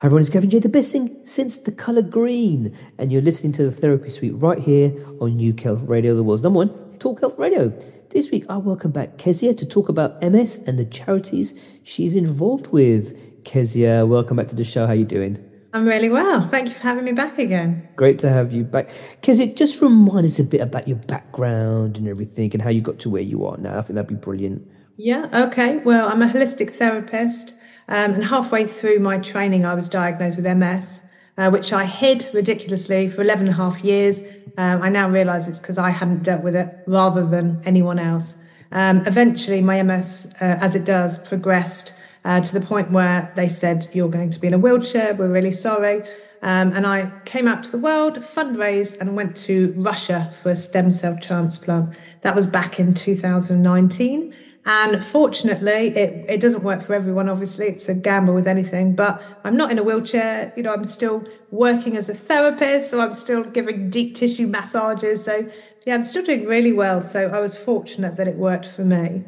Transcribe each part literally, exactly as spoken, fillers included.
Hi everyone, it's Kevin J, the best thing since the colour green. And you're listening to the Therapy Suite right here on U K Health Radio, the world's number one talk health radio. This week I welcome back Kezia to talk about M S and the charities she's involved with. Kezia, welcome back to the show. How are you doing? I'm really well. Thank you for having me back again. Great to have you back. Kezia, just remind us a bit about your background and everything and how you got to where you are now. I think that'd be brilliant. Yeah, okay. Well, I'm a holistic therapist, um, and halfway through my training, I was diagnosed with M S, uh, which I hid ridiculously for eleven and a half years. Um, I now realise it's because I hadn't dealt with it rather than anyone else. Um, eventually, my M S, uh, as it does, progressed uh, to the point where they said, "You're going to be in a wheelchair. We're really sorry." Um, and I came out to the world, fundraised, and went to Russia for a stem cell transplant. That was back in two thousand nineteen. And fortunately, it, it doesn't work for everyone, obviously. It's a gamble with anything. But I'm not in a wheelchair. You know, I'm still working as a therapist, so I'm still giving deep tissue massages. So, yeah, I'm still doing really well. So I was fortunate that it worked for me.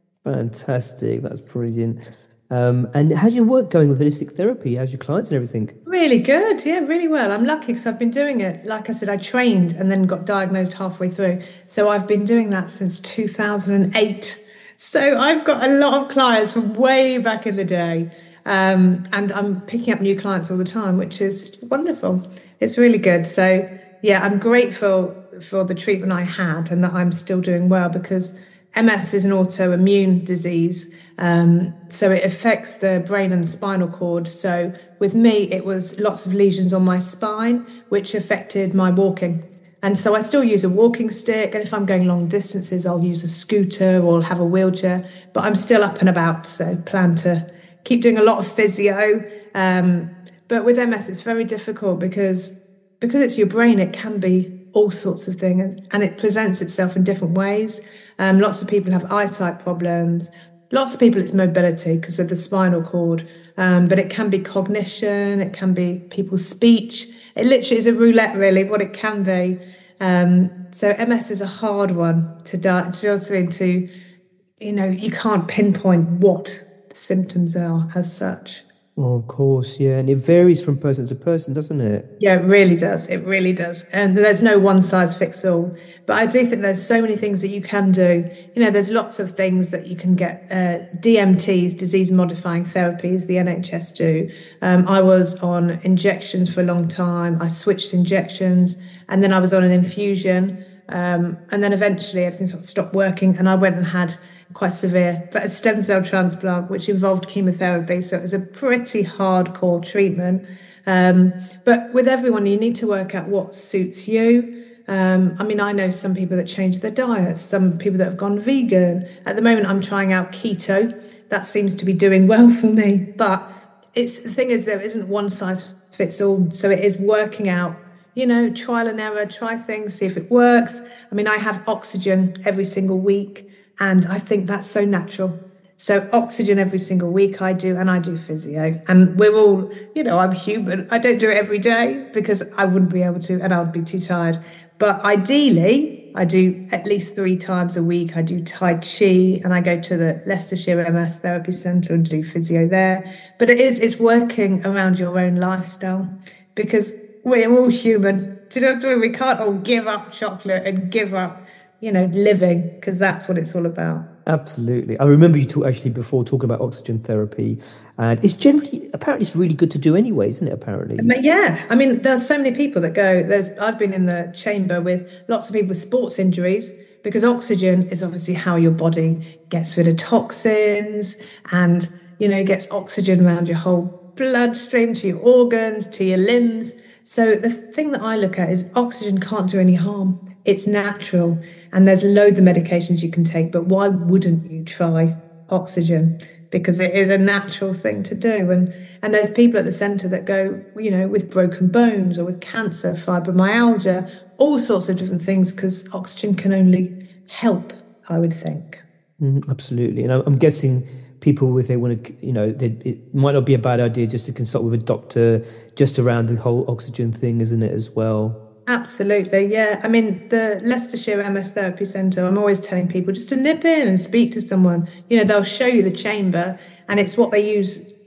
Fantastic. That's brilliant. Um, and how's your work going with holistic therapy? How's your clients and everything? Really good. Yeah, really well. I'm lucky because I've been doing it. Like I said, I trained and then got diagnosed halfway through. So I've been doing that since two thousand eight. So I've got a lot of clients from way back in the day. Um, and I'm picking up new clients all the time, which is wonderful. It's really good. So, yeah, I'm grateful for the treatment I had and that I'm still doing well because M S is an autoimmune disease. Um, so it affects the brain and spinal cord. So with me, it was lots of lesions on my spine, which affected my walking. And so I still use a walking stick. And if I'm going long distances, I'll use a scooter or I'll have a wheelchair. But I'm still up and about. So plan to keep doing a lot of physio. Um, but with M S, it's very difficult because because it's your brain, it can be all sorts of things. And it presents itself in different ways. Um, lots of people have eyesight problems. Lots of people, it's mobility because of the spinal cord. Um, but it can be cognition. It can be people's speech. It literally is a roulette, really, what it can be. Um, so M S is a hard one to die, to into, you know, you can't pinpoint what the symptoms are as such. Oh, of course, yeah. And it varies from person to person, doesn't it? Yeah, it really does. It really does. And there's no one size fits all. But I do think there's so many things that you can do. You know, there's lots of things that you can get. Uh, D M Ts, disease modifying therapies, the N H S do. Um, I was on injections for a long time. I switched injections and then I was on an infusion. Um, and then eventually everything sort of stopped working and I went and had quite severe, but a stem cell transplant, which involved chemotherapy. So it was a pretty hardcore treatment. Um, but with everyone, you need to work out what suits you. Um, I mean, I know some people that change their diets, some people that have gone vegan. At the moment, I'm trying out keto. That seems to be doing well for me. But it's the thing is, there isn't one size fits all. So it is working out, you know, trial and error, try things, see if it works. I mean, I have oxygen every single week. And I think that's so natural. So oxygen every single week I do, and I do physio. And we're all, you know, I'm human. I don't do it every day because I wouldn't be able to and I would be too tired. But ideally, I do at least three times a week. I do Tai Chi and I go to the Leicestershire M S Therapy Centre and do physio there. But it is, it's working around your own lifestyle because we're all human. Do you know what I mean? We can't all give up chocolate and give up, you know, living, because that's what it's all about. Absolutely. I remember you talk actually before talking about oxygen therapy, and it's generally apparently it's really good to do anyway, isn't it? Apparently. But yeah, I mean, there's so many people that go. There's I've been in the chamber with lots of people with sports injuries because oxygen is obviously how your body gets rid of toxins and, you know, gets oxygen around your whole bloodstream to your organs, to your limbs. So the thing that I look at is oxygen can't do any harm. It's natural and there's loads of medications you can take, but why wouldn't you try oxygen? Because it is a natural thing to do. And and there's people at the centre that go, you know, with broken bones or with cancer, fibromyalgia, all sorts of different things, because oxygen can only help, I would think. Mm, absolutely. And I'm, I'm guessing people, if they want to, you know, they, it might not be a bad idea just to consult with a doctor just around the whole oxygen thing, isn't it, as well? Absolutely, yeah. I mean, the Leicestershire M S Therapy Centre, I'm always telling people just to nip in and speak to someone. You know, they'll show you the chamber and it's what they use,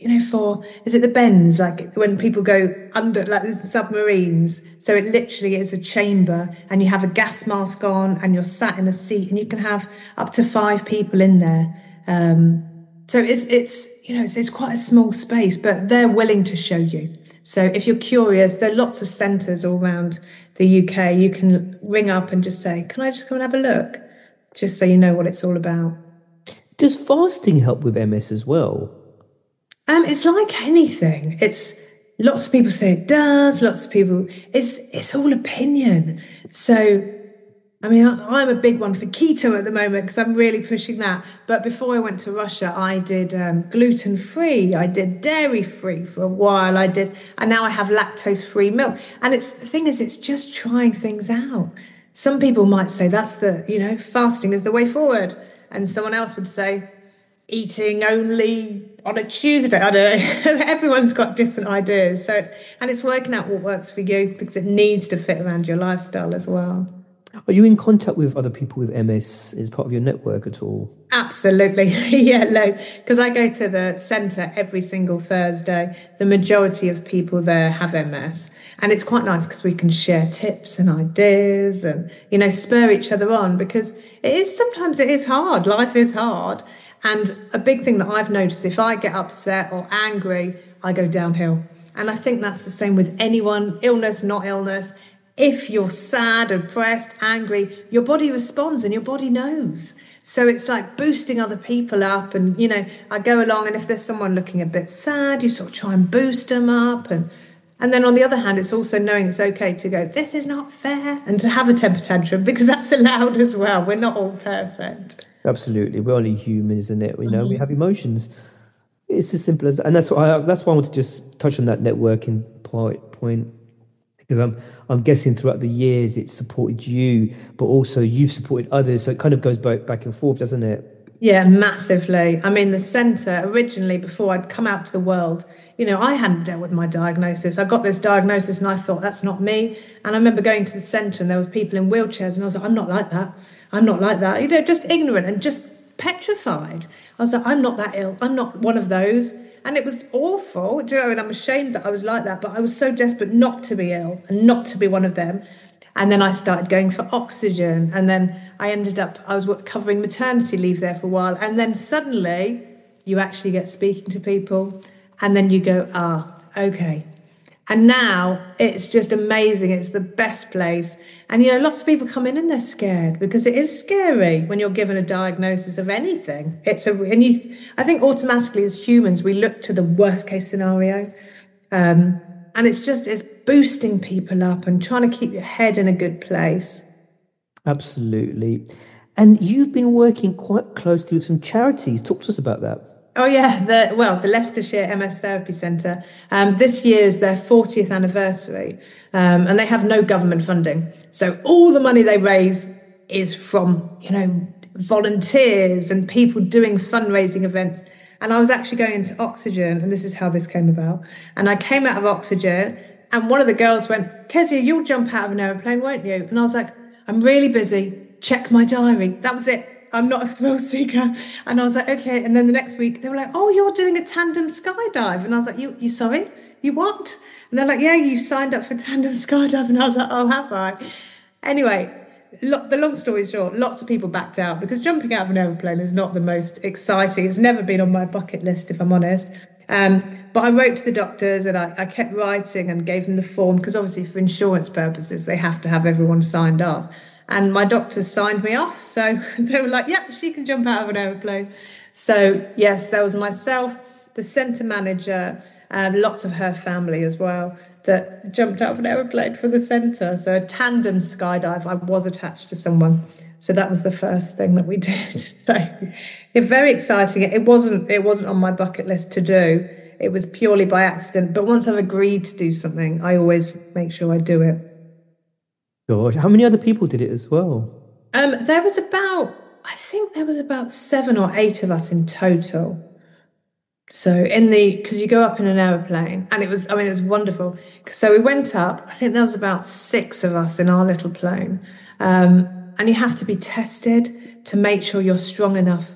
you know, for, is it the bends? Like when people go under, like there's the submarines. So it literally is a chamber and you have a gas mask on and you're sat in a seat and you can have up to five people in there. Um, so it's, it's, you know, it's, it's quite a small space, but they're willing to show you. So if you're curious, there are lots of centres all around the U K. You can ring up and just say, can I just come and have a look? Just so you know what it's all about. Does fasting help with M S as well? Um, it's like anything. It's lots of people say it does. Lots of people. It's it's all opinion. So, I mean, I, I'm a big one for keto at the moment because I'm really pushing that. But before I went to Russia, I did um, gluten free. I did dairy free for a while. I did, and now I have lactose free milk. And it's the thing is, it's just trying things out. Some people might say that's the you know fasting is the way forward. And someone else would say, eating only on a Tuesday. I don't know. Everyone's got different ideas. So it's, and it's working out what works for you because it needs to fit around your lifestyle as well. Are you in contact with other people with M S as part of your network at all? Absolutely. Yeah, no, because I go to the centre every single Thursday. The majority of people there have M S. And it's quite nice because we can share tips and ideas and, you know, spur each other on because it is sometimes it is hard. Life is hard. And a big thing that I've noticed, if I get upset or angry, I go downhill. And I think that's the same with anyone, illness, not illness. If you're sad, depressed, angry, your body responds and your body knows. So it's like boosting other people up. And, you know, I go along and if there's someone looking a bit sad, you sort of try and boost them up. And And then on the other hand, it's also knowing it's okay to go, this is not fair, and to have a temper tantrum because that's allowed as well. We're not all perfect. Absolutely. We're only human, isn't it? You know, mm-hmm. We have emotions. It's as simple as that. And that's why I, that's why I want to just touch on that networking point, point because I'm I'm guessing throughout the years it's supported you, but also you've supported others. So it kind of goes back, back and forth, doesn't it? Yeah, massively. I mean, the centre originally, before I'd come out to the world, you know, I hadn't dealt with my diagnosis. I got this diagnosis and I thought, that's not me. And I remember going to the centre and there was people in wheelchairs and I was like, I'm not like that. I'm not like that. You know, just ignorant and just petrified. I was like, I'm not that ill. I'm not one of those. And it was awful. Do you know, and I'm ashamed that I was like that. But I was so desperate not to be ill and not to be one of them. And then I started going for oxygen. And then I ended up, I was covering maternity leave there for a while. And then suddenly you actually get speaking to people. And then you go, ah, okay. And now it's just amazing. It's the best place. And, you know, lots of people come in and they're scared because it is scary when you're given a diagnosis of anything. It's a, and you, I think automatically as humans, we look to the worst case scenario. Um, and it's just, it's boosting people up and trying to keep your head in a good place. Absolutely. And you've been working quite closely with some charities. Talk to us about that. Oh, yeah. The, well, the Leicestershire M S Therapy Centre. Um, this year's their fortieth anniversary, um, and they have no government funding. So all the money they raise is from, you know, volunteers and people doing fundraising events. And I was actually going into Oxygen, and this is how this came about. And I came out of Oxygen, and one of the girls went, Kezia, you'll jump out of an aeroplane, won't you? And I was like, I'm really busy. Check my diary. That was it. I'm not a thrill seeker. And I was like, okay. And then the next week they were like, oh, you're doing a tandem skydive. And I was like, you, you sorry? You what? And they're like, yeah, you signed up for tandem skydive. And I was like, oh, have I? Anyway, lo- the long story short, lots of people backed out because jumping out of an aeroplane is not the most exciting. It's never been on my bucket list, if I'm honest. Um, but I wrote to the doctors and I, I kept writing and gave them the form because obviously for insurance purposes, they have to have everyone signed up. And my doctors signed me off. So they were like, yep, she can jump out of an aeroplane. So, yes, there was myself, the centre manager, and lots of her family as well that jumped out of an aeroplane for the centre. So a tandem skydive, I was attached to someone. So that was the first thing that we did. So it's very exciting. It wasn't, it wasn't on my bucket list to do. It was purely by accident. But once I've agreed to do something, I always make sure I do it. Gosh, how many other people did it as well? Um, there was about, I think there was about seven or eight of us in total. So in the, because you go up in an aeroplane and it was, I mean, it was wonderful. So we went up, I think there was about six of us in our little plane. Um, and you have to be tested to make sure you're strong enough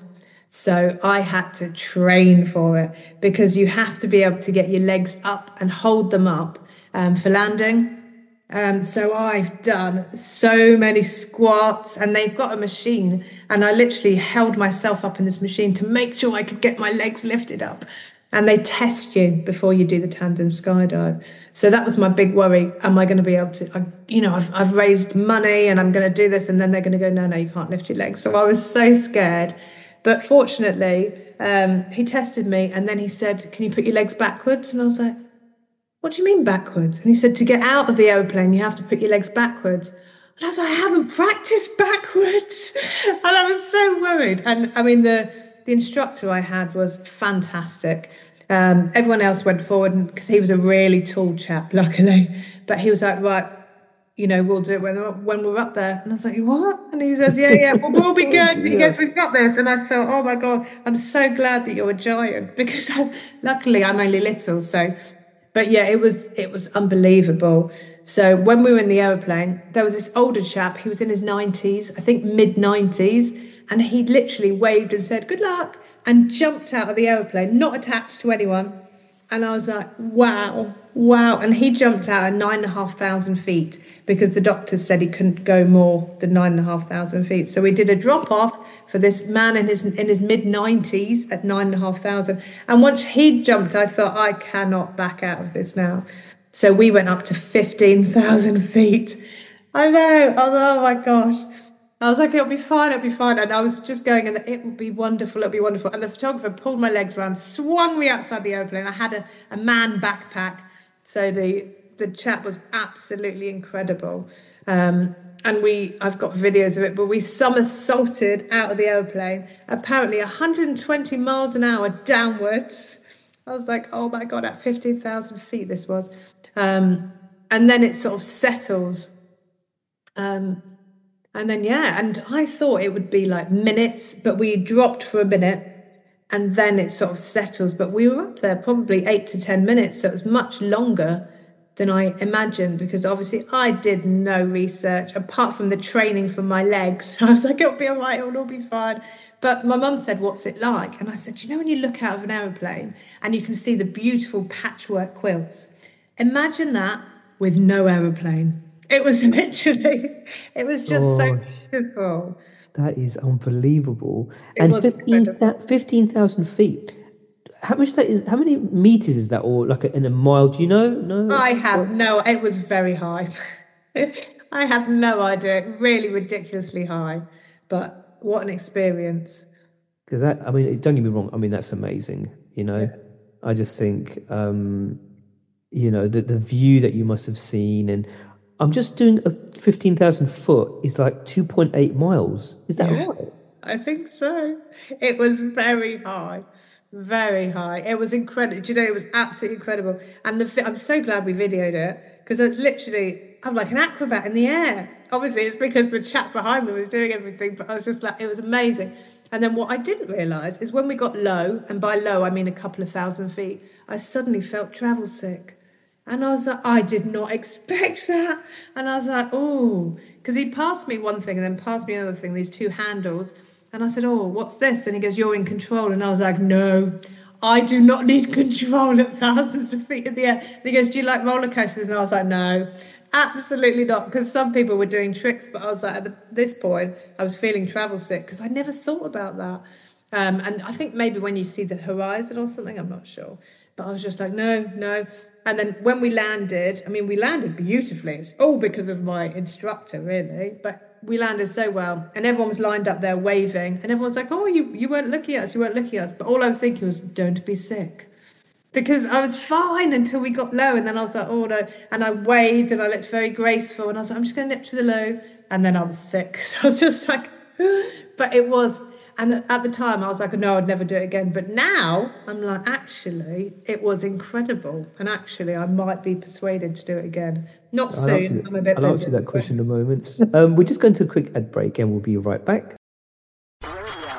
So I had to train for it because you have to be able to get your legs up and hold them up um, for landing. Um, so I've done so many squats, and they've got a machine, and I literally held myself up in this machine to make sure I could get my legs lifted up. And they test you before you do the tandem skydive. So that was my big worry. Am I going to be able to, I, you know, I've, I've raised money and I'm going to do this, and then they're going to go, no, no, you can't lift your legs. So I was so scared. But fortunately, um, he tested me, and then he said, can you put your legs backwards? And I was like, what do you mean backwards? And he said, to get out of the aeroplane, you have to put your legs backwards. And I was like, I haven't practiced backwards. And I was so worried. And I mean, the, the instructor I had was fantastic. Um, everyone else went forward because he was a really tall chap, luckily. But he was like, right, you know, we'll do it when, when we're up there. And I was like, what? And he says, yeah, yeah, well, we'll be good. He Yeah. goes, we've got this. And I thought, oh my God, I'm so glad that you're a giant, because I, luckily I'm only little. So, but yeah, it was, it was unbelievable. So when we were in the aeroplane, there was this older chap. He was in his nineties, I think mid nineties. And he literally waved and said, good luck, and jumped out of the aeroplane, not attached to anyone. And I was like, wow, wow. And he jumped out at nine and a half thousand feet because the doctors said he couldn't go more than nine and a half thousand feet. So we did a drop off for this man in his in his mid nineties at nine and a half thousand. And once he jumped, I thought, I cannot back out of this now. So we went up to fifteen thousand feet. I know. I was, oh my gosh. I was like, it'll be fine, it'll be fine. And I was just going, and it will be wonderful, it'll be wonderful. And the photographer pulled my legs around, swung me outside the airplane. I had a, a man backpack. So the the chap was absolutely incredible. Um, and we, I've got videos of it, but we somersaulted out of the airplane, apparently one hundred twenty miles an hour downwards. I was like, oh my God, at fifteen thousand feet this was. Um, and then it sort of settles. Um, And then, yeah, and I thought it would be like minutes, but we dropped for a minute and then it sort of settles. But we were up there probably eight to ten minutes. So it was much longer than I imagined, because obviously I did no research apart from the training for my legs. I was like, it'll be all right, it'll all be fine. But my mum said, what's it like? And I said, you know, when you look out of an aeroplane and you can see the beautiful patchwork quilts, imagine that with no aeroplane. It was literally, it was just oh, so beautiful. That is unbelievable. It and was fifteen, that fifteen thousand feet, how much that is, how many meters is that, or like a, in a mile? Do you know? No, I have no, it was very high. I have no idea. Really ridiculously high. But what an experience. Because that, I mean, don't get me wrong. I mean, that's amazing. You know, yeah. I just think, um, you know, the, the view that you must have seen, and I'm just doing a fifteen thousand foot is like two point eight miles. Is that yeah, right? I think so. It was very high, very high. It was incredible. Do you know, it was absolutely incredible. And the, I'm so glad we videoed it, because it's literally, I'm like an acrobat in the air. Obviously, it's because the chap behind me was doing everything, but I was just like, it was amazing. And then what I didn't realise is when we got low, and by low I mean a couple of thousand feet, I suddenly felt travel sick. And I was like, I did not expect that. And I was like, oh, because he passed me one thing and then passed me another thing, these two handles. And I said, oh, what's this? And he goes, you're in control. And I was like, no, I do not need control at thousands of feet in the air. And he goes, do you like roller coasters? And I was like, no, absolutely not. Because some people were doing tricks, but I was like, at the, this point, I was feeling travel sick because I never thought about that. Um, and I think maybe when you see the horizon or something, I'm not sure. But I was just like, no, no. And then when we landed, I mean, we landed beautifully. It's all because of my instructor, really. But we landed so well. And everyone was lined up there waving. And everyone's like, oh, you, you weren't looking at us. You weren't looking at us. But all I was thinking was, don't be sick. Because I was fine until we got low. And then I was like, oh, no. And I waved and I looked very graceful. And I was like, I'm just going to nip to the low. And then I was sick. So I was just like, but it was... And at the time, I was like, no, I'd never do it again. But now, I'm like, actually, it was incredible. And actually, I might be persuaded to do it again. Not soon. I'm a bit busy. I'll answer that question in a moment. um, we're just going to a quick ad break and we'll be right back. U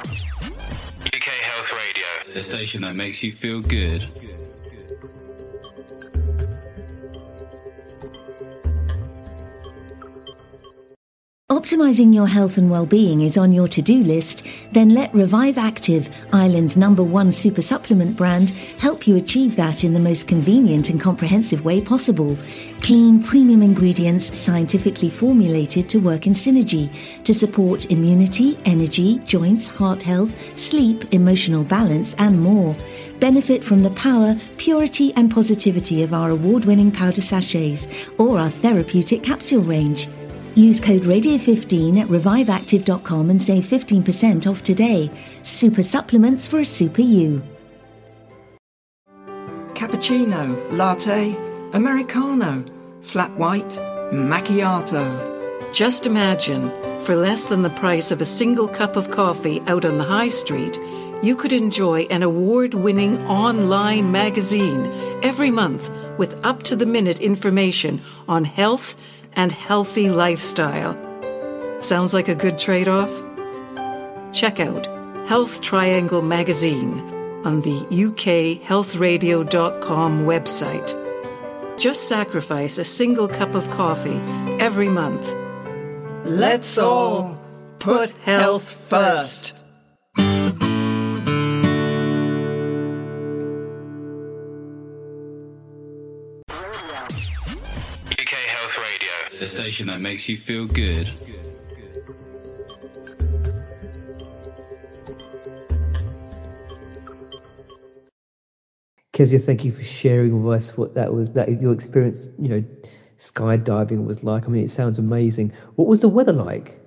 K Health Radio, the station that makes you feel good. Optimising your health and well-being is on your to-do list? Then let Revive Active, Ireland's number one super supplement brand, help you achieve that in the most convenient and comprehensive way possible. Clean, premium ingredients scientifically formulated to work in synergy to support immunity, energy, joints, heart health, sleep, emotional balance and more. Benefit from the power, purity and positivity of our award-winning powder sachets or our therapeutic capsule range. Use code radio fifteen at revive active dot com and save fifteen percent off today. Super supplements for a super you. Cappuccino, latte, Americano, flat white, macchiato. Just imagine, for less than the price of a single cup of coffee out on the high street, you could enjoy an award-winning online magazine every month with up-to-the-minute information on health and healthy lifestyle. Sounds like a good trade-off? Check out Health Triangle magazine on the U K health radio dot com website. Just sacrifice a single cup of coffee every month. Let's all put health first. The station that makes you feel good. Kezia, thank you for sharing with us what that was, that your experience, you know, skydiving was like. I mean, it sounds amazing. What was the weather like?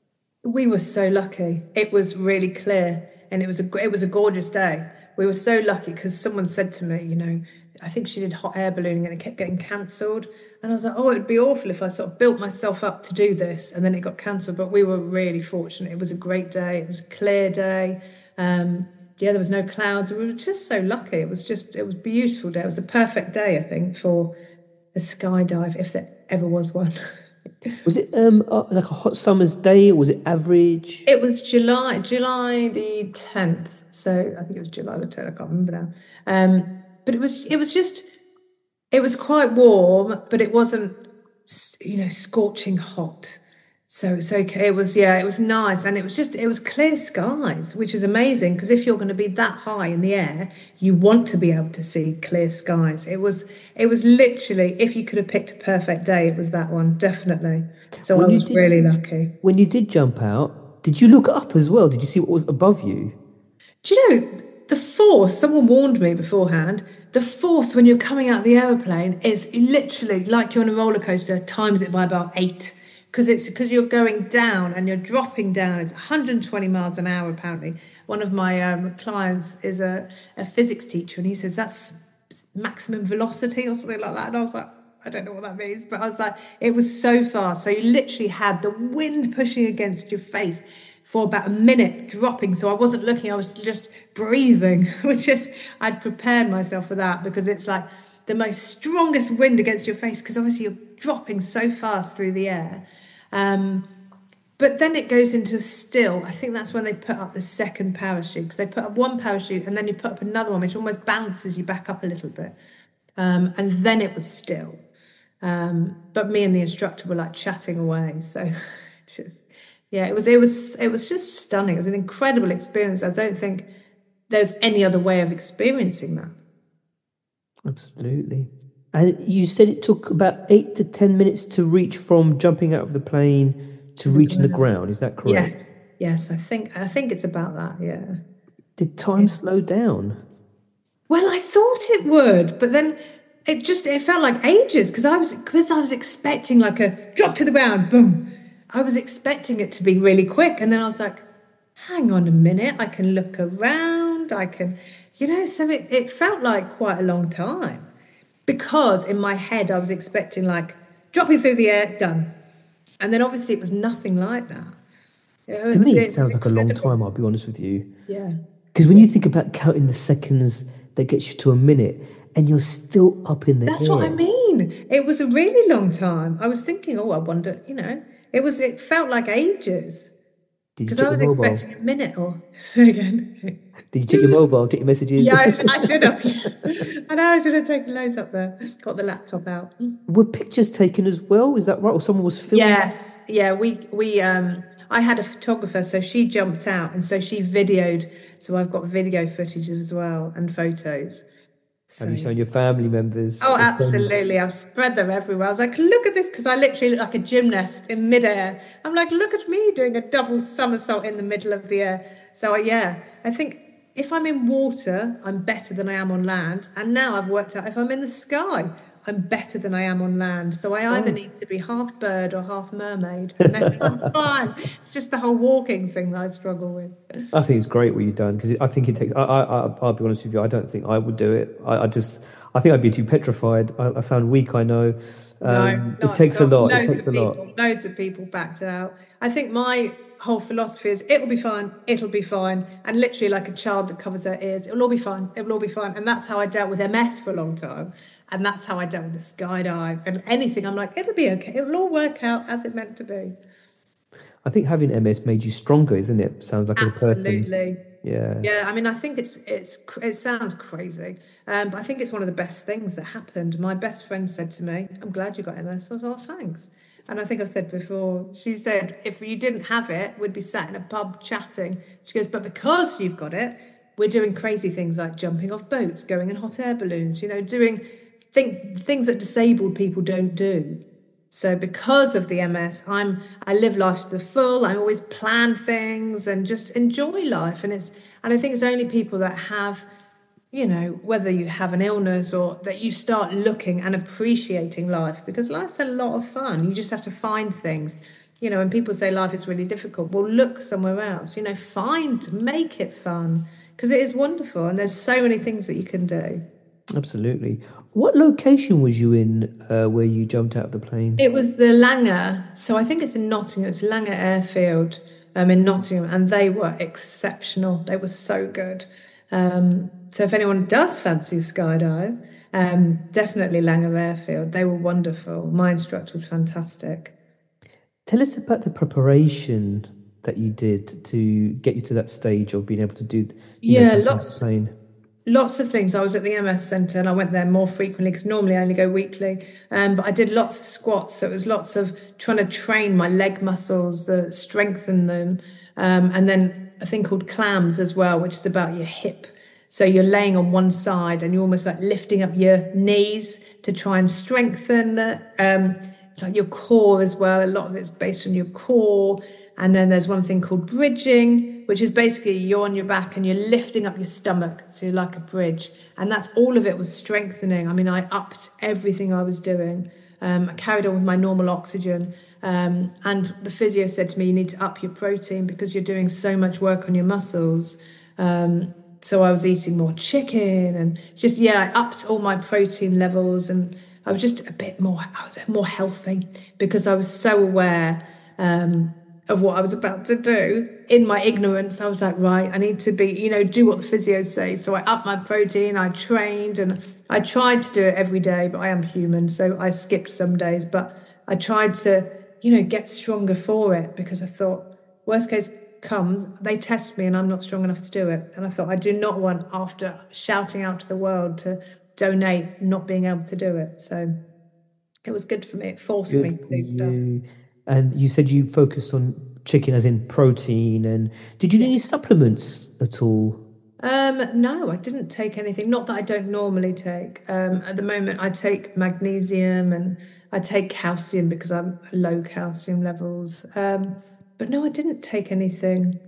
We were so lucky. It was really clear, and it was a it was a gorgeous day. We were so lucky because someone said to me, you know, I think she did hot air ballooning and it kept getting cancelled. And I was like, oh, it'd be awful if I sort of built myself up to do this and then it got cancelled. But we were really fortunate. It was a great day. It was a clear day. Um, yeah, there was no clouds. We were just so lucky. It was just, it was a beautiful day. It was a perfect day, I think, for a skydive, if there ever was one. Was it um uh, like a hot summer's day, or was it average? It was July, July the tenth. So I think it was July the tenth. I can't remember now. Um, but it was, it was just, it was quite warm, but it wasn't, you know, scorching hot. So it's okay. It was, yeah, it was nice. And it was just, it was clear skies, which is amazing because if you're going to be that high in the air, you want to be able to see clear skies. It was, it was literally, if you could have picked a perfect day, it was that one, definitely. So when I was did, really lucky. When you did jump out, did you look up as well? Did you see what was above you? Do you know, the force, someone warned me beforehand, the force when you're coming out of the aeroplane is literally like you're on a roller coaster, times it by about eight. Because it's because you're going down and you're dropping down. It's one hundred twenty miles an hour, apparently. One of my um, clients is a, a physics teacher, and he says that's maximum velocity or something like that. And I was like, I don't know what that means. But I was like, it was so fast. So you literally had the wind pushing against your face for about a minute, dropping. So I wasn't looking, I was just breathing, which is, I'd prepared myself for that because it's like the most strongest wind against your face because obviously you're dropping so fast through the air. Um, but then it goes into still. I think that's when they put up the second parachute because they put up one parachute and then you put up another one which almost bounces you back up a little bit. Um, and then it was still. Um, but me and the instructor were like chatting away. So yeah, it was it was it was just stunning. It was an incredible experience. I don't think there's any other way of experiencing that. Absolutely. And you said it took about eight to ten minutes to reach from jumping out of the plane to reaching the ground. Is that correct? Yes, yes. I think I think it's about that. Yeah. Did time yeah. slow down? Well, I thought it would, but then it just it felt like ages because I was because I was expecting like a drop to the ground, boom. I was expecting it to be really quick, and then I was like, "Hang on a minute, I can look around. I can, you know." So it, it felt like quite a long time. Because in my head, I was expecting like dropping through the air, done. And then obviously it was nothing like that. You know, to it was, me, it, it sounds like a long time, I'll be honest with you. Yeah. Because when you think about counting the seconds that gets you to a minute and you're still up in the That's air. That's what I mean. It was a really long time. I was thinking, oh, I wonder, you know, it was, it felt like ages. Did you Because I check your was mobile? expecting a minute or so again. Did you check your mobile? Check your messages? Yeah, I, I should have. Yeah. I know I should have taken loads up there. Got the laptop out. Were pictures taken as well? Is that right? Or someone was filming? Yes, yeah. We we um. I had a photographer, so she jumped out, and so she videoed. So I've got video footage as well and photos. Have you So shown your family members oh, or friends? absolutely. I've spread them everywhere. I was like, look at this, because I literally look like a gymnast in midair. I'm like, look at me doing a double somersault in the middle of the air. So, uh, yeah, I think if I'm in water, I'm better than I am on land. And now I've worked out if I'm in the sky, I'm better than I am on land. So I either Oh. need to be half bird or half mermaid. And then I'm fine. It's just the whole walking thing that I struggle with. I think it's great what you've done because I think it takes. I, I, I, I'll be honest with you. I don't think I would do it. I, I just. I think I'd be too petrified. I, I sound weak. I know. Um, No, it takes a not at all. lot. It Loads takes a of lot. people, loads of people backed out. I think my whole philosophy is it'll be fine, it'll be fine. And literally like a child that covers her ears, it'll all be fine, it'll all be fine. And that's how I dealt with M S for a long time. And that's how I dealt with the skydive and anything. I'm like, it'll be okay. It'll all work out as it meant to be. I think having M S made you stronger, isn't it? Sounds like a person. Absolutely. Yeah. Yeah, I mean, I think it's it's it sounds crazy, um, but I think it's one of the best things that happened. My best friend said to me, "I'm glad you got M S." I was like, "Oh, thanks." And I think I've said before, she said, "If you didn't have it, we'd be sat in a pub chatting." She goes, "But because you've got it, we're doing crazy things like jumping off boats, going in hot air balloons, you know, doing think, things that disabled people don't do." So because of the M S, I'm I live life to the full. I always plan things and just enjoy life. And it's and I think it's only people that have, you know, whether you have an illness or that you start looking and appreciating life, because life's a lot of fun. You just have to find things. You know, when people say life is really difficult, well, look somewhere else. You know, find, make it fun, because it is wonderful and there's so many things that you can do. Absolutely. What location was you in uh, where you jumped out of the plane? It was the Langer, so I think it's in Nottingham. It's Langer Airfield um, in Nottingham, and they were exceptional. They were so good. Um, so if anyone does fancy skydive, um, definitely Langer Airfield. They were wonderful. My instructor was fantastic. Tell us about the preparation that you did to get you to that stage of being able to do. You Yeah, know, lots. plane. Lots of things. I was at the M S Centre and I went there more frequently because normally I only go weekly. Um, but I did lots of squats. So it was lots of trying to train my leg muscles, the strengthen them. Um, and then a thing called clams as well, which is about your hip. So you're laying on one side and you're almost like lifting up your knees to try and strengthen the, um, like your core as well. A lot of it's based on your core. And then there's one thing called bridging, which is basically you're on your back and you're lifting up your stomach. So you're like a bridge. And that's all of it was strengthening. I mean, I upped everything I was doing. Um, I carried on with my normal oxygen. Um, and the physio said to me, you need to up your protein because you're doing so much work on your muscles. Um, so I was eating more chicken and just, yeah, I upped all my protein levels. And I was just a bit more, I was more healthy because I was so aware um, of what I was about to do. In my ignorance, I was like, right, I need to be, you know, do what the physios say. So I upped my protein, I trained, and I tried to do it every day, but I am human, so I skipped some days. But I tried to, you know, get stronger for it because I thought, worst case comes, they test me and I'm not strong enough to do it. And I thought, I do not want, after shouting out to the world to donate, not being able to do it. So it was good for me. It forced Good me to for do stuff. you. And you said you focused on chicken as in protein. And did you do any supplements at all? Um, no, I didn't take anything. Not that I don't normally take. Um, at the moment, I take magnesium and I take calcium because I'm low calcium levels. Um, but no, I didn't take anything,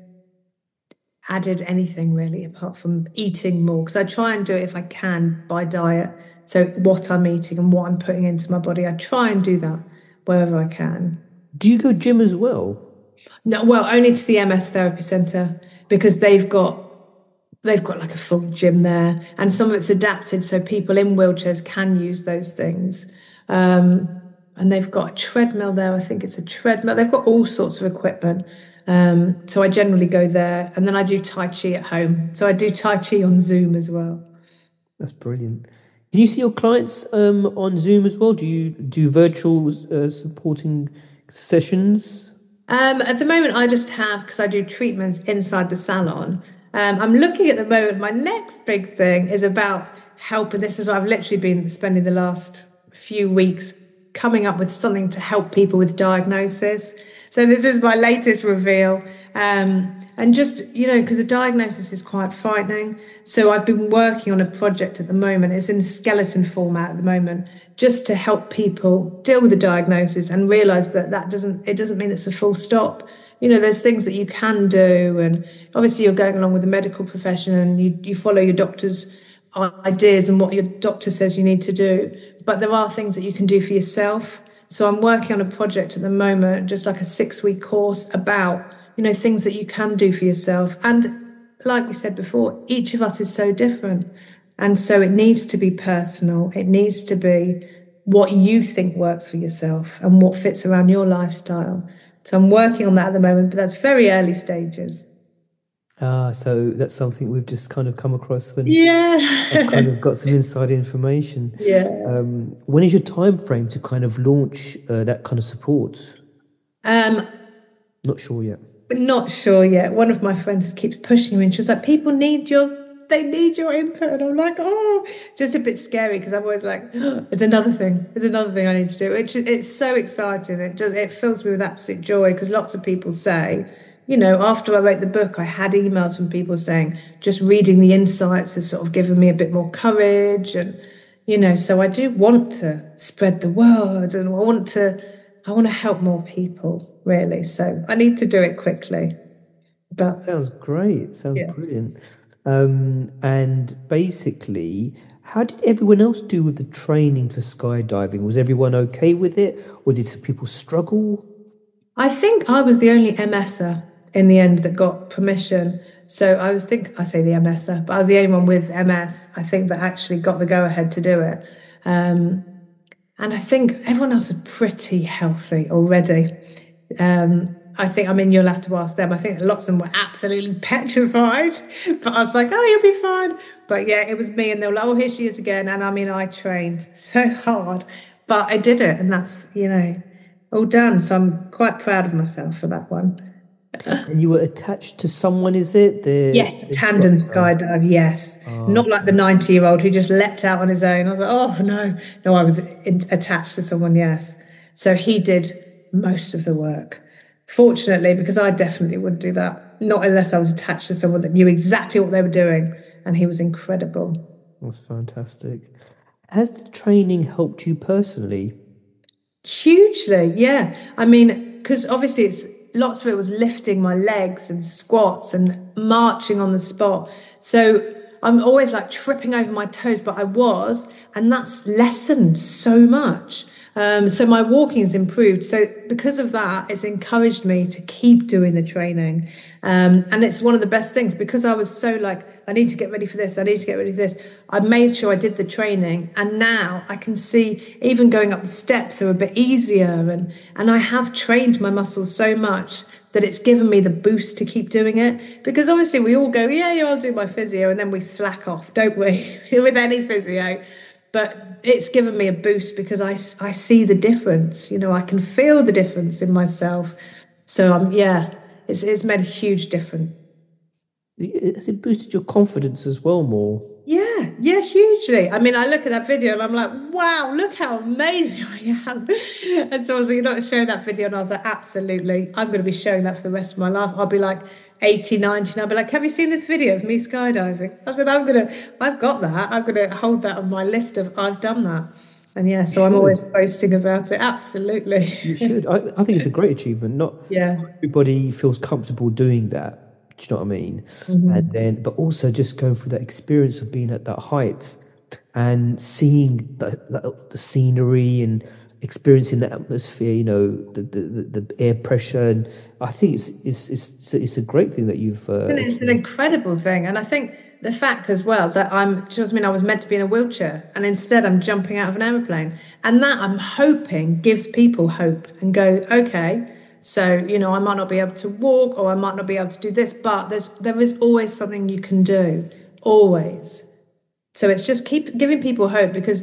added anything really, apart from eating more. Because I try and do it if I can by diet. So what I'm eating and what I'm putting into my body, I try and do that wherever I can. Do you go gym as well? No, well, only to the M S Therapy Centre because they've got they've got like a full gym there, and some of it's adapted so people in wheelchairs can use those things. Um, and they've got a treadmill there. I think it's a treadmill. They've got all sorts of equipment. Um, so I generally go there, and then I do Tai Chi at home. So I do Tai Chi on Zoom as well. That's brilliant. Can you see your clients um, on Zoom as well? Do you do virtual uh, supporting sessions? Um, at the moment, I just have, because I do treatments inside the salon. Um, I'm looking at the moment, my next big thing is about help. And this is what I've literally been spending the last few weeks coming up with something to help people with diagnosis. So this is my latest reveal. Um, and just, you know, because the diagnosis is quite frightening. So I've been working on a project at the moment. It's in skeleton format at the moment, just to help people deal with the diagnosis and realize that that doesn't, it doesn't mean it's a full stop. You know, there's things that you can do. And obviously you're going along with the medical profession and you, you follow your doctor's ideas and what your doctor says you need to do. But there are things that you can do for yourself. So I'm working on a project at the moment, just like a six week course about, you know, things that you can do for yourself. And like we said before, each of us is so different. And so it needs to be personal. It needs to be what you think works for yourself and what fits around your lifestyle. So I'm working on that at the moment, but that's very early stages. Ah, so that's something we've just kind of come across and yeah, I've kind of got some inside information. Yeah. Um, when is your time frame to kind of launch uh, that kind of support? Um, Not sure yet. But not sure yet. One of my friends keeps pushing me, and she was like, "People need your, they need your input," and I'm like, "Oh," just a bit scary because I'm always like, oh, "It's another thing. It's another thing I need to do." It's it's so exciting. It just it fills me with absolute joy because lots of people say. You know, after I wrote the book, I had emails from people saying just reading the insights has sort of given me a bit more courage. And, you know, so I do want to spread the word and I want to, I want to help more people, really. So I need to do it quickly. But sounds great. Sounds yeah. brilliant. Um, and basically, how did everyone else do with the training for skydiving? Was everyone okay with it? Or did some people struggle? I think I was the only MSer in the end that got permission. So I was think I say the MSer, but I was the only one with M S, I think, that actually got the go ahead to do it. Um, and I think everyone else was pretty healthy already. Um, I think, I mean, you'll have to ask them. I think lots of them were absolutely petrified, but I was like, oh, you'll be fine. But yeah, it was me and they were like, oh, here she is again. And I mean, I trained so hard, but I did it. And that's, you know, all done. So I'm quite proud of myself for that one. And you were attached to someone, is it? The, yeah, the tandem skydive. skydive, yes. Oh. Not like the ninety-year-old who just leapt out on his own. I was like, oh, no. No, I was in, attached to someone, yes. So he did most of the work. Fortunately, because I definitely wouldn't do that. Not unless I was attached to someone that knew exactly what they were doing. And he was incredible. That's fantastic. Has the training helped you personally? Hugely, yeah. I mean, because obviously it's lots of it was lifting my legs and squats and marching on the spot. So I'm always like tripping over my toes, but I was, and that's lessened so much. Um, so my walking has improved. So because of that, it's encouraged me to keep doing the training. Um, and it's one of the best things because I was so like, I need to get ready for this. I need to get ready for this. I made sure I did the training. And now I can see even going up the steps are a bit easier. And, and I have trained my muscles so much that it's given me the boost to keep doing it. Because obviously we all go, yeah, yeah, I'll do my physio. And then we slack off, don't we? With any physio. But it's given me a boost because I, I see the difference. You know, I can feel the difference in myself. So, um, yeah, it's it's made a huge difference. Has it boosted your confidence as well more? Yeah, yeah, hugely. I mean, I look at that video and I'm like, wow, look how amazing I am. And so I was like, you're not showing that video. And I was like, absolutely. I'm going to be showing that for the rest of my life. I'll be like eighty, ninety, and I'll be like, have you seen this video of me skydiving? I said, I'm going to, I've got that. I'm going to hold that on my list of, I've done that. And yeah, so I'm always boasting about it. Absolutely. You should. I, I think it's a great achievement. Not yeah. everybody feels comfortable doing that. Do you know what I mean? Mm-hmm. And then, but also just going through that experience of being at that height and seeing the, the, the scenery and experiencing the atmosphere, you know, the, the, the air pressure. And I think it's it's it's, it's a great thing that you've. Uh, and it's an incredible thing. And I think the fact as well that I'm, just I mean, I was meant to be in a wheelchair and instead I'm jumping out of an aeroplane. And that I'm hoping gives people hope and go, okay, so, you know, I might not be able to walk or I might not be able to do this, but there's there is always something you can do, always. So it's just keep giving people hope because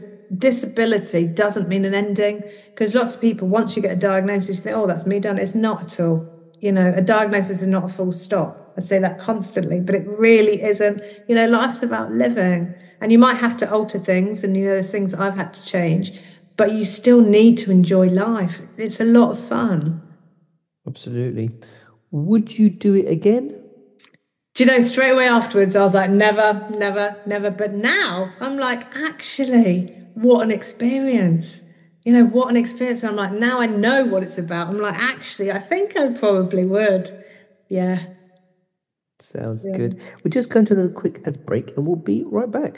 disability doesn't mean an ending. Because lots of people, once you get a diagnosis, you think, oh, that's me done. It's not at all. You know, a diagnosis is not a full stop. I say that constantly, but it really isn't. You know, life's about living, and you might have to alter things, and, you know, there's things I've had to change, but you still need to enjoy life. It's a lot of fun. Absolutely. Would you do it again? Do you know, straight away afterwards, I was like, never, never, never. But now I'm like, actually, what an experience. You know, what an experience. I'm like, now I know what it's about. I'm like, actually, I think I probably would. Yeah. Sounds Yeah. good. We're just going to another quick ad break and we'll be right back.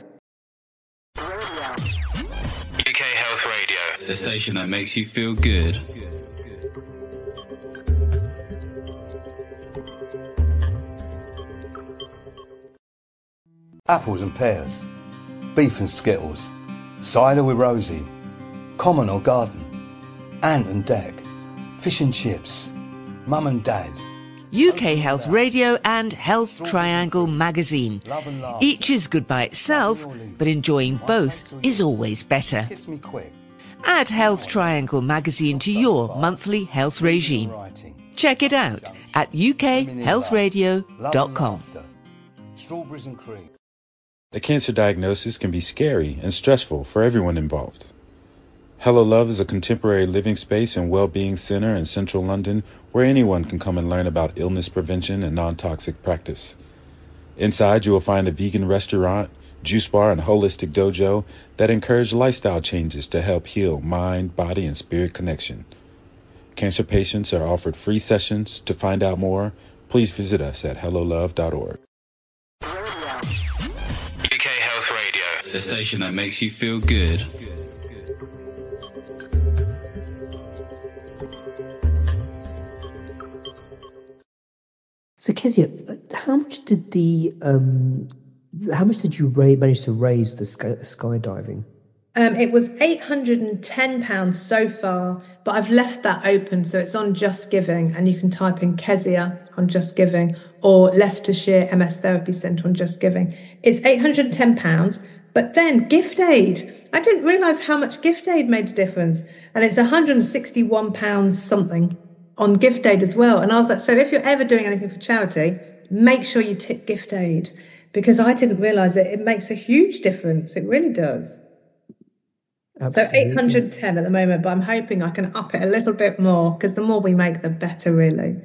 U K Health Radio, the station that makes you feel good. Apples and pears, beef and skittles, cider with Rosie, common or garden, ant and deck, fish and chips, mum and dad. U K Health Radio and Health Triangle magazine. Each is good by itself, but enjoying both is always better. Kiss me quick. Add Health Triangle magazine to your monthly health regime. Check it out at u k health radio dot com. Strawberries and cream. A cancer diagnosis can be scary and stressful for everyone involved. Hello Love is a contemporary living space and well-being center in central London where anyone can come and learn about illness prevention and non-toxic practice. Inside, you will find a vegan restaurant, juice bar, and holistic dojo that encourage lifestyle changes to help heal mind, body, and spirit connection. Cancer patients are offered free sessions. To find out more, please visit us at hello love dot org. U K Health Radio, the station that makes you feel good. So, Kezia, how much did the um, how much did you ra- manage to raise the sky- skydiving? Um, it was eight hundred and ten pounds so far, but I've left that open, so it's on Just Giving, and you can type in Kezia on Just Giving or Leicestershire M S Therapy Centre on Just Giving. It's eight hundred and ten pounds, but then Gift Aid. I didn't realise how much Gift Aid made a difference, and it's one hundred and sixty-one pounds something on Gift Aid as well. And I was like, so if you're ever doing anything for charity, make sure you tip Gift Aid, because I didn't realise it. It makes a huge difference. It really does. Absolutely. So eight hundred and ten at the moment, but I'm hoping I can up it a little bit more, because the more we make, the better, really.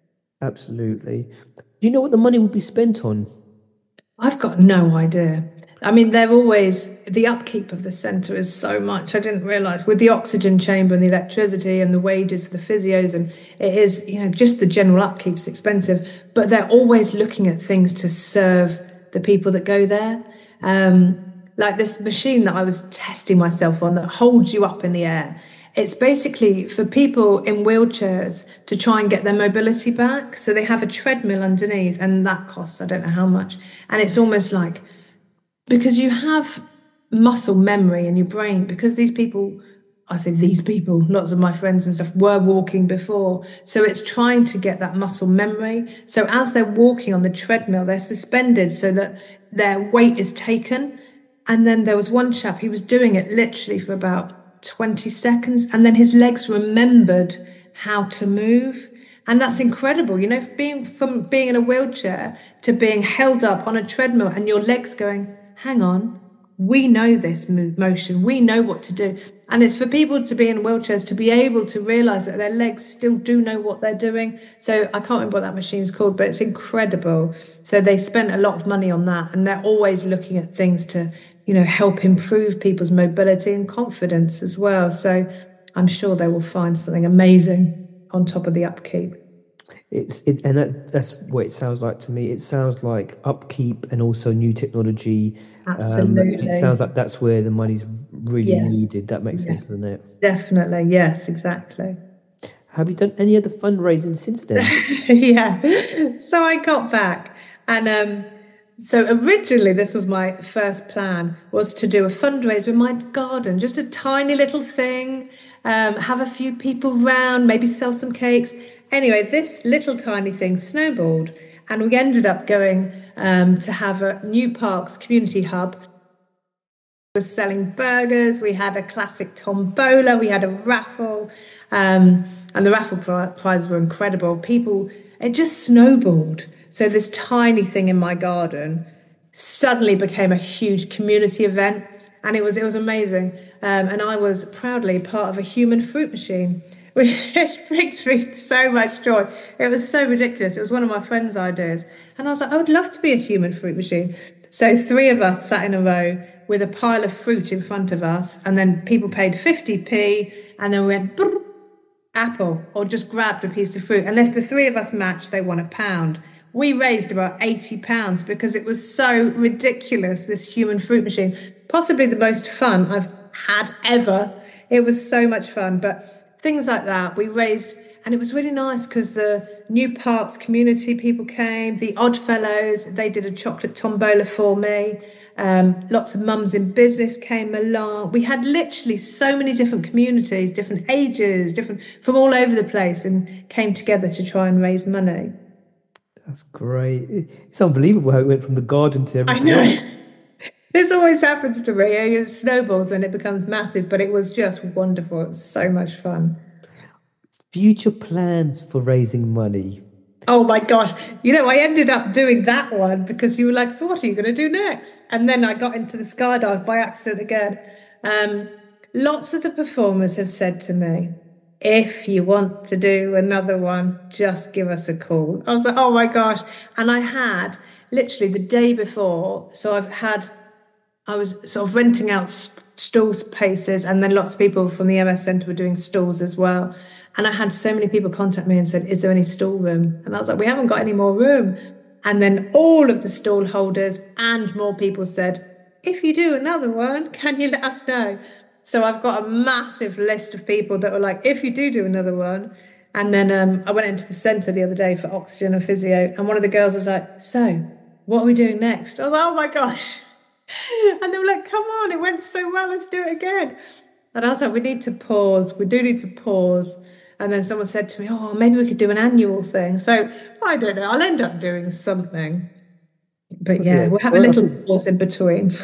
Absolutely. Do you know what the money will be spent on? I've got no idea. I mean, they're always, the upkeep of the centre is so much. I didn't realise, with the oxygen chamber and the electricity and the wages for the physios, and it is, you know, just the general upkeep is expensive, but they're always looking at things to serve the people that go there. Um, like this machine that I was testing myself on that holds you up in the air. It's basically for people in wheelchairs to try and get their mobility back. So they have a treadmill underneath, and that costs, I don't know how much. And it's almost like, because you have muscle memory in your brain, because these people, I say these people, lots of my friends and stuff were walking before. So it's trying to get that muscle memory. So as they're walking on the treadmill, they're suspended so that their weight is taken. And then there was one chap, he was doing it literally for about twenty seconds. And then his legs remembered how to move. And that's incredible. You know, being from being in a wheelchair to being held up on a treadmill and your legs going, hang on, we know this motion, we know what to do. And it's for people to be in wheelchairs to be able to realise that their legs still do know what they're doing. So I can't remember what that machine's called, but it's incredible. So they spent a lot of money on that, and they're always looking at things to, you know, help improve people's mobility and confidence as well. So I'm sure they will find something amazing on top of the upkeep. It's it, and that, that's what it sounds like to me. It sounds like upkeep and also new technology. Absolutely. Um, it sounds like that's where the money's really Yeah. needed. That makes Yeah. sense, doesn't it? Definitely. Yes, exactly. Have you done any other fundraising since then? Yeah. So I got back, and um, so originally this was my first plan, was to do a fundraiser in my garden, just a tiny little thing, um, have a few people round, maybe sell some cakes. Anyway, this little tiny thing snowballed, and we ended up going um, to have a New Parks community hub. We were selling burgers, we had a classic tombola, we had a raffle, um, and the raffle prizes were incredible. People, it just snowballed. So this tiny thing in my garden suddenly became a huge community event, and it was it was amazing. Um, and I was proudly part of a human fruit machine, which brings me so much joy. It was so ridiculous. It was one of my friend's ideas, and I was like, I would love to be a human fruit machine. So three of us sat in a row with a pile of fruit in front of us, and then people paid fifty p, and then we went brr, apple, or just grabbed a piece of fruit. And if the three of us matched, they won a pound. We raised about eighty pounds because it was so ridiculous, this human fruit machine. Possibly the most fun I've had ever. It was so much fun. But things like that, we raised, and it was really nice because the New Parks community people came, the Oddfellows, they did a chocolate tombola for me. Um, lots of mums in business came along. We had literally so many different communities, different ages, different from all over the place, and came together to try and raise money. That's great. It's unbelievable how it went from the garden to everything. I know. This always happens to me. It snowballs and it becomes massive, but it was just wonderful. It was so much fun. Future plans for raising money? Oh my gosh. You know, I ended up doing that one because you were like, so what are you going to do next? And then I got into the skydive by accident again. Um, lots of the performers have said to me, if you want to do another one, just give us a call. I was like, oh my gosh. And I had literally the day before, so I've had, I was sort of renting out stall spaces, and then lots of people from the M S Centre were doing stalls as well. And I had so many people contact me and said, is there any stall room? And I was like, we haven't got any more room. And then all of the stall holders and more people said, if you do another one, can you let us know? So I've got a massive list of people that were like, if you do do another one. And then um, I went into the centre the other day for oxygen and physio, and one of the girls was like, so what are we doing next? I was like, oh my gosh. And they were like, come on, it went so well, let's do it again. And I was like, we need to pause. We do need to pause. And then someone said to me, oh, maybe we could do an annual thing. So I don't know. I'll end up doing something. But yeah, yeah. we'll have well, a little think... pause in between.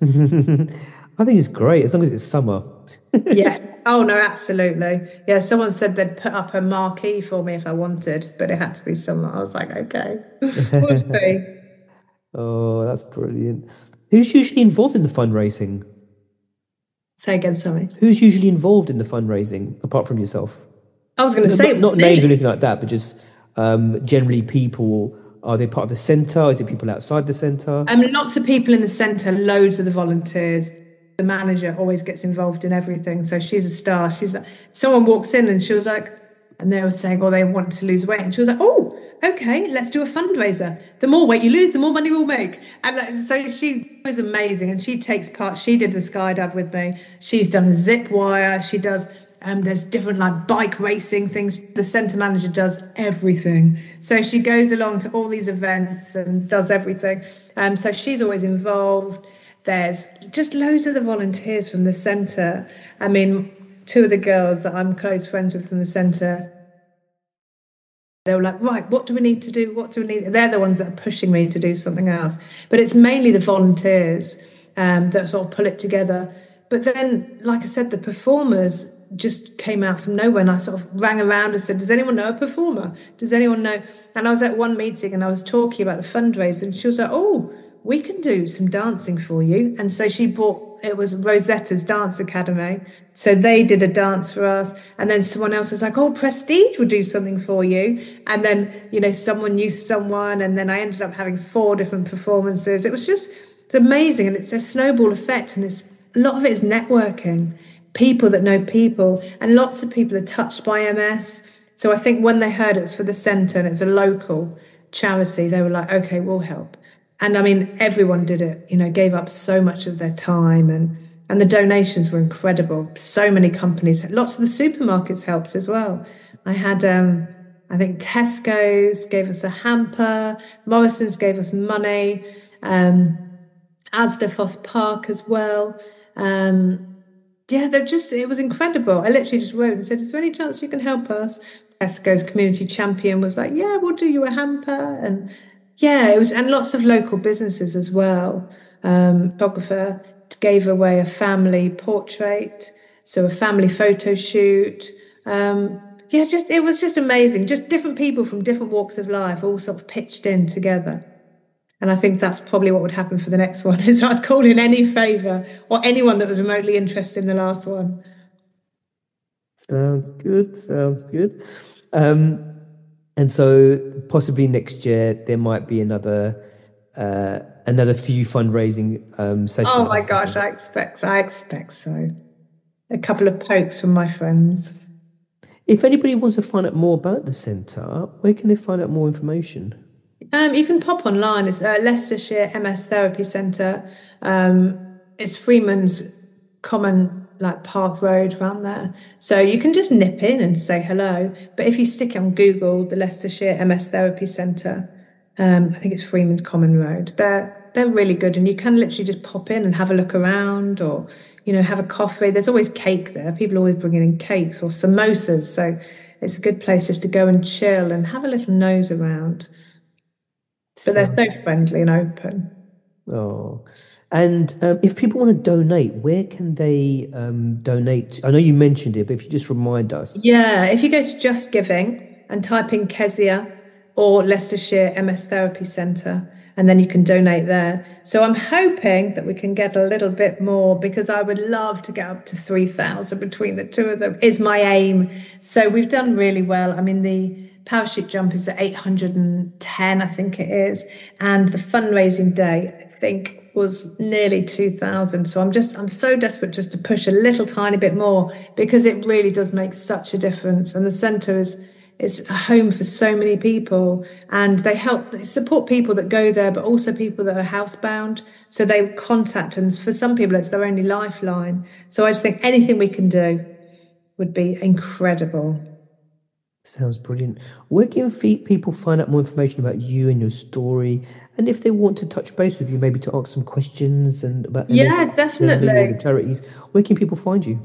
I think it's great as long as it's summer. Yeah. Oh, no, absolutely. Yeah, someone said they'd put up a marquee for me if I wanted, but it had to be summer. I was like, okay, we'll see. Oh, that's brilliant. Who's usually involved in the fundraising? Say again, sorry. Who's usually involved in the fundraising, apart from yourself? I was going to say... Not, not names or anything like that, but just um, generally people... Are they part of the centre? Is it people outside the centre? Um, lots of people in the centre, loads of the volunteers. The manager always gets involved in everything. So she's a star. She's like, someone walks in and she was like... And they were saying, oh, they want to lose weight. And she was like, oh, okay, let's do a fundraiser. The more weight you lose, the more money we'll make. And so she was amazing. And she takes part. She did the skydive with me. She's done a zip wire. She does, um, there's different like bike racing things. The centre manager does everything. So she goes along to all these events and does everything. Um, so she's always involved. There's just loads of the volunteers from the centre. I mean, two of the girls that I'm close friends with from the centre, they were like, right, what do we need to do? What do we need? They're the ones that are pushing me to do something else. But it's mainly the volunteers um, that sort of pull it together. But then, like I said, the performers just came out from nowhere, and I sort of rang around and said, does anyone know a performer? Does anyone know? And I was at one meeting and I was talking about the fundraiser, and she was like, oh, we can do some dancing for you. And so she brought, it was Rosetta's Dance Academy. So they did a dance for us. And then someone else was like, oh, Prestige will do something for you. And then, you know, someone knew someone. And then I ended up having four different performances. It was just, it's amazing. And it's a snowball effect. And it's, a lot of it is networking, people that know people. And lots of people are touched by M S. So I think when they heard it was for the centre and it's a local charity, they were like, okay, we'll help. And I mean, everyone did it, you know, gave up so much of their time, and, and the donations were incredible. So many companies, lots of the supermarkets helped as well. I had, um, I think Tesco's gave us a hamper, Morrison's gave us money, um, Asda Foss Park as well. Um, yeah, they're just, it was incredible. I literally just wrote and said, is there any chance you can help us? Tesco's community champion was like, yeah, we'll do you a hamper. And yeah, it was, and lots of local businesses as well. Um, photographer gave away a family portrait, so a family photo shoot. Um, yeah, just it was just amazing. Just different people from different walks of life all sort of pitched in together. And I think that's probably what would happen for the next one, is I'd call in any favour or anyone that was remotely interested in the last one. Sounds good. Sounds good. Um, and so possibly next year there might be another uh, another few fundraising um, sessions. Oh my gosh, I expect I expect so. A couple of pokes from my friends. If anybody wants to find out more about the centre, where can they find out more information? Um, you can pop online. It's uh, Leicestershire M S Therapy Centre. Um, it's Freeman's Common, like Park Road around there. So you can just nip in and say hello. But if you stick it on Google, the Leicestershire M S Therapy Centre, um, I think it's Freeman's Common Road. They're they're really good, and you can literally just pop in and have a look around, or you know, have a coffee. There's always cake there. People are always bringing in cakes or samosas. So it's a good place just to go and chill and have a little nose around. But they're so friendly and open. Oh, and um, if people want to donate, where can they um, donate? I know you mentioned it, but if you just remind us. Yeah, if you go to Just Giving and type in Kezia or Leicestershire M S Therapy Centre, and then you can donate there. So I'm hoping that we can get a little bit more, because I would love to get up to three thousand between the two of them, is my aim. So we've done really well. I mean, the parachute jump is at eight hundred ten, I think it is. And the fundraising day, I think, was nearly two thousand. So I'm just, I'm so desperate just to push a little tiny bit more, because it really does make such a difference. And the centre is, is a home for so many people, and they help, they support people that go there, but also people that are housebound. So they contact, and for some people, it's their only lifeline. So I just think anything we can do would be incredible. Sounds brilliant. Where can people find out more information about you and your story? And if they want to touch base with you, maybe to ask some questions and about yeah, definitely the charities, where can people find you?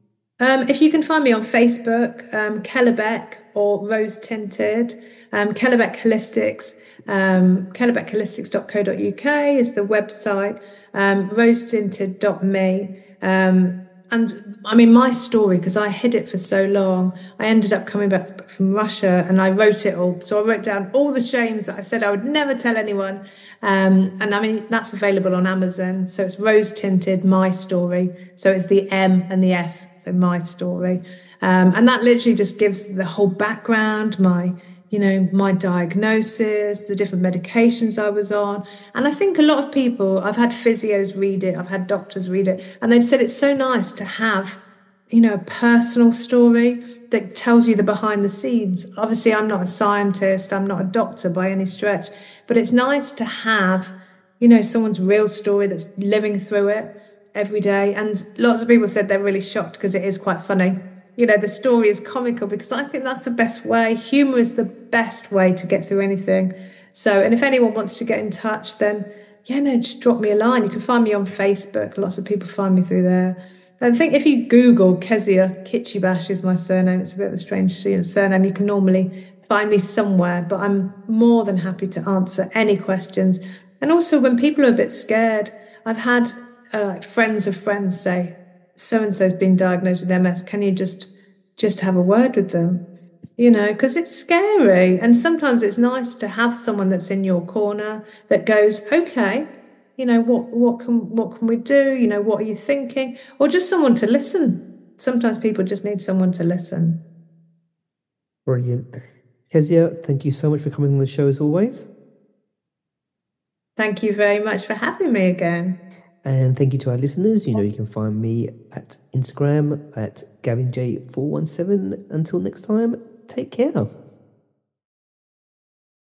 Um, if you can find me on Facebook, um, Kellebec or Rose Tinted, um, Kellebec Holistics, um, kellebec holistics dot co dot uk is the website, um, rose tinted dot me. Um, and I mean, my story, because I hid it for so long, I ended up coming back from Russia and I wrote it all. So I wrote down all the shames that I said I would never tell anyone. Um, and I mean, that's available on Amazon. So it's Rose Tinted, My Story. So it's the M and the S. So my story. Um, and that literally just gives the whole background, my, you know, my diagnosis, the different medications I was on. And I think a lot of people, I've had physios read it, I've had doctors read it, and they've said it's so nice to have, you know, a personal story that tells you the behind the scenes. Obviously, I'm not a scientist, I'm not a doctor by any stretch, but it's nice to have, you know, someone's real story that's living through it every day. And lots of people said they're really shocked because it is quite funny. You know, the story is comical, because I think that's the best way. Humour is the best way to get through anything. So, and if anyone wants to get in touch, then, yeah, no, just drop me a line. You can find me on Facebook. Lots of people find me through there. I think if you Google Kezia Kitchibash is my surname. It's a bit of a strange surname. You can normally find me somewhere, but I'm more than happy to answer any questions. And also, when people are a bit scared, I've had uh, like friends of friends say, so-and-so's been diagnosed with M S. Can you just just have a word with them? You know, because it's scary. And sometimes it's nice to have someone that's in your corner that goes, okay, you know, what what can what can we do? You know, what are you thinking? Or just someone to listen. Sometimes people just need someone to listen. Brilliant. Kezia, thank you so much for coming on the show as always. Thank you very much for having me again. And thank you to our listeners. You know, you can find me at Instagram at Gavin J four one seven. Until next time, take care.